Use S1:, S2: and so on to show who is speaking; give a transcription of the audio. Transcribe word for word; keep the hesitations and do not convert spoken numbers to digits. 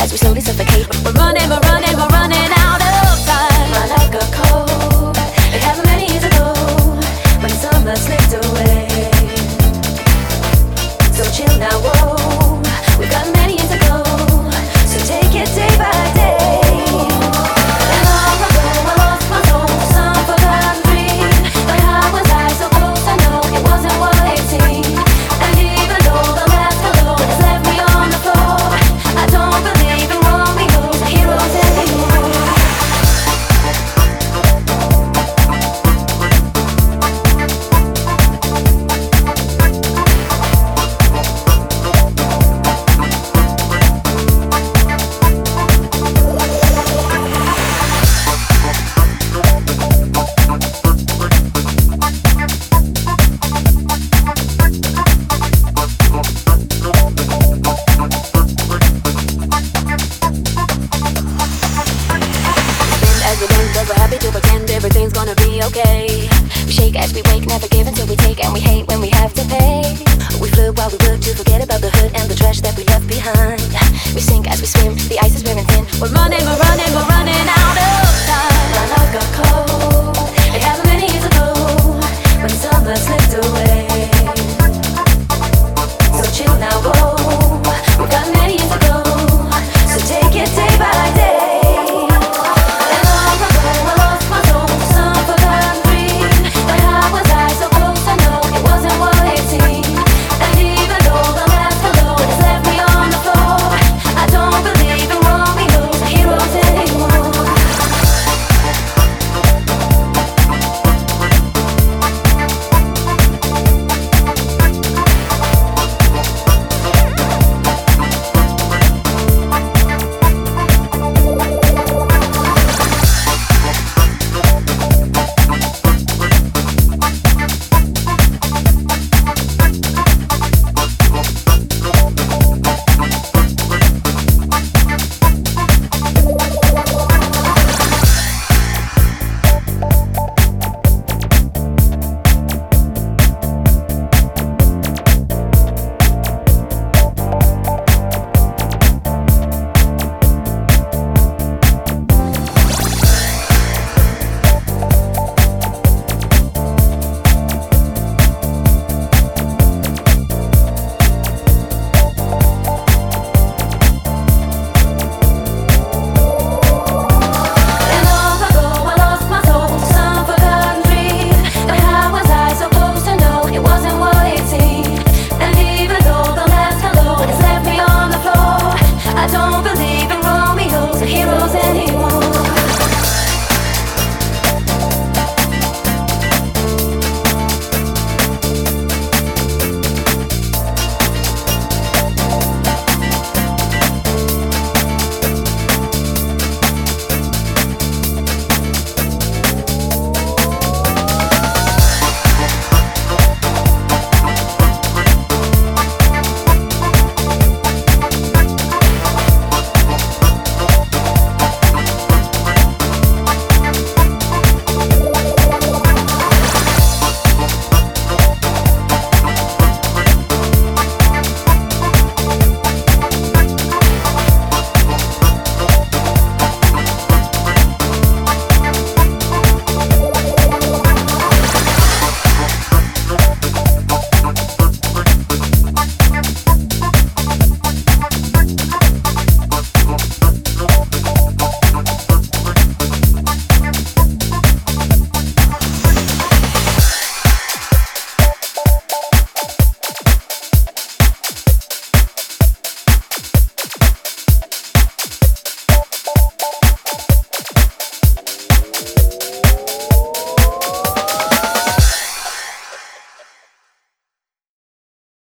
S1: as we slowly suffocate. We're running, we're running, we're running out of time. My life got cold. It happened many years ago when the summer slipped away. So chill now, whoa. We've got many years to go. So take it day by day. And long ago I lost my soul. Some forgotten dream. But how was I supposed to know it wasn't what it seemed? And even though the last hello has left me on the floor, I don't believe in Romeo's and heroes anymore. We're happy to pretend everything's gonna be okay. We shake as we wake, never give until we take, and we hate when we have to pay. We float while we work to forget about the hurt and the trash that we left behind. We sink as we swim, the ice is wearing thin. We're running, we're running, we're running out of